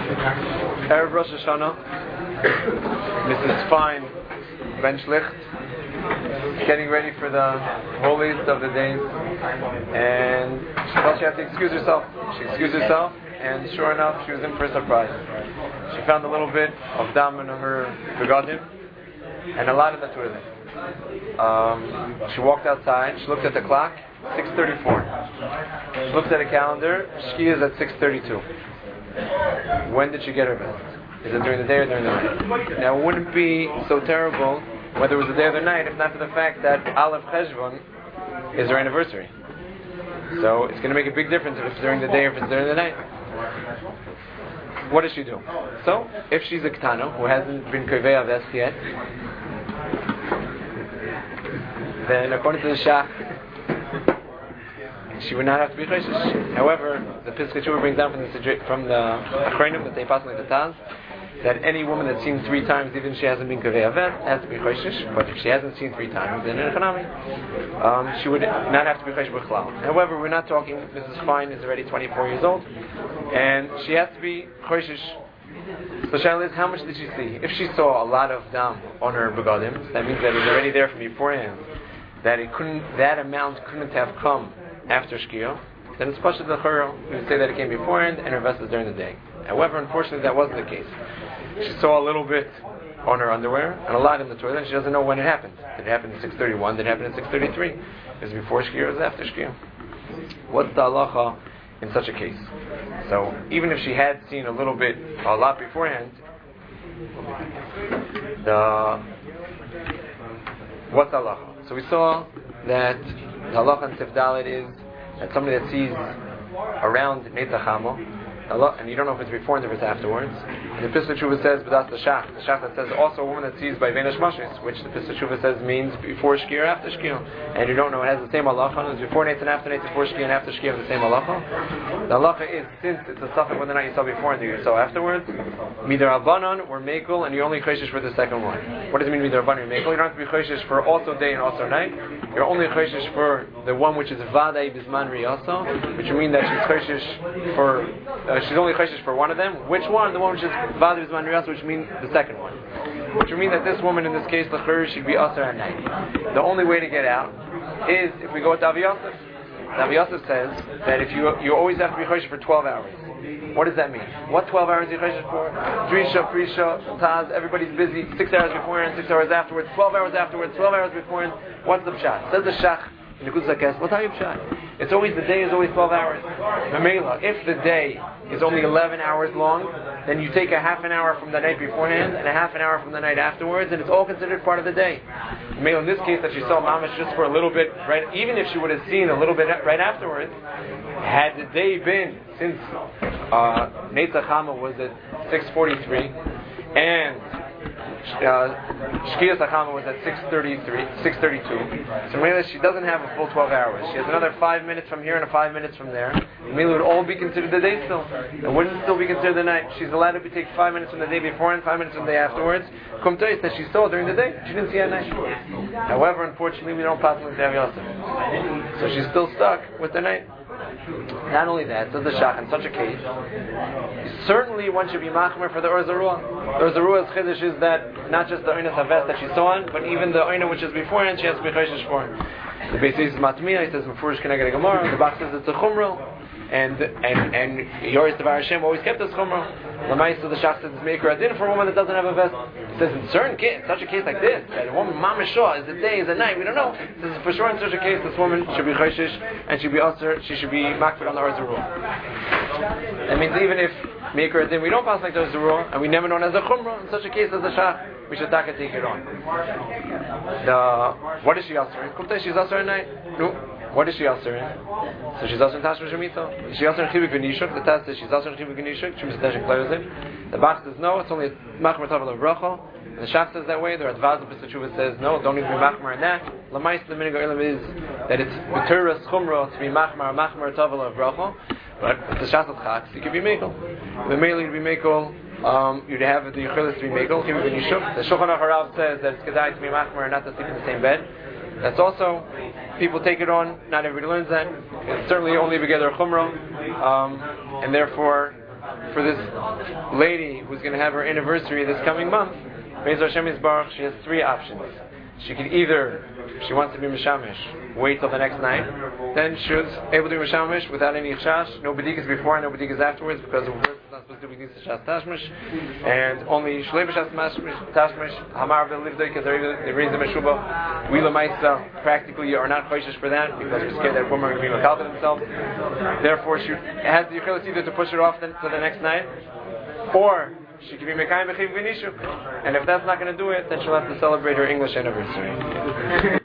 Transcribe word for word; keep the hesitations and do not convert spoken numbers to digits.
Erev Rosh Hashanah, Missus Fine Benchlicht, getting ready for the holiest of the days, and she felt she had to excuse herself. She excused herself, and sure enough, she was in for a surprise. She found a little bit of dam in her begadim, and a lot of the toilet. Um, she walked outside, she looked at the clock, six thirty-four. She looked at a calendar, Shkia is at six thirty-two. When did she get her vest? Is it during the day or during the night? Now, it wouldn't be so terrible whether it was the day or the night, if not for the fact that Aleph Cheshvan is her anniversary. So it's going to make a big difference if it's during the day or if it's during the night. What does she do? So, if she's a Ketana who hasn't been Kivei vest yet, then according to the Shach, she would not have to be Choshesh. However, the Pesach Tshuva brings down from the from the Achronim that they pass like the Taz, that any woman that's seen three times, even if she hasn't been Kaveh Avet, has to be Choshesh. But if she hasn't seen three times, then in Hanami, um, she would not have to be Choshesh B'chlal. However, we're not talking, Missus Fine is already twenty-four years old, and she has to be Choshesh. So Shaila is, how much did she see? If she saw a lot of dam on her begadim, that means that it was already there from beforehand, that it couldn't, that amount couldn't have come after Shkia, then it's Pashat L'Chorah. We would say that it came beforehand and her vest is during the day. However, unfortunately, that wasn't the case. She saw a little bit on her underwear and a lot in the toilet, and she doesn't know when it happened. Did it happen at six thirty-one? Did it happen at six thirty-three? Is it before Shkia or is it after Shkia? What's the halacha in such a case? So, even if she had seen a little bit, a lot beforehand, the what's the halacha? So we saw that the halacha in Sif Dalet is that somebody that sees around Netzach Hamo, and you don't know if it's before and if it's afterwards. And the Pesach Tshuva says, but that's the Shach. The Shach that says also a woman that sees by Venesh Mashis, which the Pesach Tshuva says means before Shkia or after Shkia. And you don't know, it has the same halacha. It's before Netzach and after Netzach, before Shkia and after Shkia have the same halacha. The halacha is, since it's a suffix whether or not you saw before and you saw afterwards, Midar Abanon or Mekel, and you're only Choshesh for the second one. What does it mean Midar Abanon or Mekel? You don't have to be Choshesh for also day and also night. You're only Choshesh for the one which is Vadai Bisman Riyasa, which would mean that she's Choshesh for, uh, she's only Choshesh for one of them. Which one? The one which is Vadai Bisman Riyasa, which means the second one. Which would mean that this woman in this case, L'chur, should be Asar at night. The only way to get out is if we go with Avi Yosef. Avi Yosef says that if you you always have to be Choshesh for twelve hours. What does that mean? What twelve hours are you Choshesh for? Drisha, Prisha, Taz, everybody's busy. Six hours beforehand, six hours afterwards, twelve hours afterwards, twelve hours beforehand. What's the pshat? Says the Shach in the Kutzak Es, what's your pshat? It's always, the day is always twelve hours. Mamela, if the day is only eleven hours long, then you take a half an hour from the night beforehand and a half an hour from the night afterwards, and it's all considered part of the day. Mamela, in this case that she saw Mamash just for a little bit, right? Even if she would have seen a little bit right afterwards, had the day been, since uh, Netzach Hama was at six forty-three, and Shkia Sachama was at six thirty-three, six thirty-two. So Mila, she doesn't have a full twelve hours. She has another five minutes from here and a five minutes from there. Mila would all be considered the day still. It wouldn't still be considered the night. She's allowed to be, take five minutes from the day before and five minutes from the day afterwards. Kumtais that she saw during the day. She didn't see at night. However, unfortunately, we don't pass on to Avi Yosef. So she's still stuck with the night. Not only that, says the Shach, in such a case, certainly one should be machmer for the Or Zarua. The Or Zarua's chiddush is that not just the Oinah Savest that she saw on, but even the Oinah which is beforehand, she has to be choshesh for. The Beis is Matmiya, he says, Mefurish Keneged Gemara, the Bach says it's a chumrah. And and and Yoris Devar Hashem always kept this chumrah. Lamais to the Shach says it's maker adin for a woman that doesn't have a vest. He says in certain case, such a case like this, that a woman mamashah is a day, is a night, we don't know. He says for sure in such a case, this woman should be choshesh and should be usher, she should be makfir on the Or Zarua. That means even if maker adin we don't pass like the Or Zarua and we never know as a chumrah, in such a case as the Shach, we should take it on. The what is she usher? Kumtei she's usher at night. No. What is she also in? So she's also in Tashma Shemitah. She's also in Chivik V'Nishuk. The Taz says she's also in Chivik V'Nishuk. She was Tashma Klayozim. The Bach says no, it's only Machmer Tavel of Rachel. The Shach says that way. The Radvaz of Pesach says no, don't need to be Machmer in that. Lamais the Minig Oilam is that it's B'Turas Chumra to be Machmer, Machmer Tavel of Rachel. But the Shach of Chaks, you could be Mekel. The Mekel you'd be Mekel. Um, you'd have the Yechilis to be Mekel, Chivik V'Nishuk. The Shulchan Aruch Harav says that it's Kedai to be Machmer and not to sleep in the same bed. That's also, people take it on, not everybody learns that. It's certainly only together chumrah, um, and therefore for this lady who's going to have her anniversary this coming month, Be'ez Hashem Yisbarach, she has three options. She could either, if she wants to be Mishamish, wait till the next night. Then she's able to be Mishamish without any chash, no bedikas before and no bedikas afterwards, because the work is not supposed to be bedikas shas tashmish, and only shlei b'shas tashmish, hamar v'livdei, because they raise the meshuba. We lemaisa practically are not choishish for that, because we're scared that women are going to be makal to themselves. Therefore, she has the yichilus either to push it off then, to the next night, or she could be Mekayim B'chiv V'nishu. And if that's not going to do it, then she'll have to celebrate her English anniversary.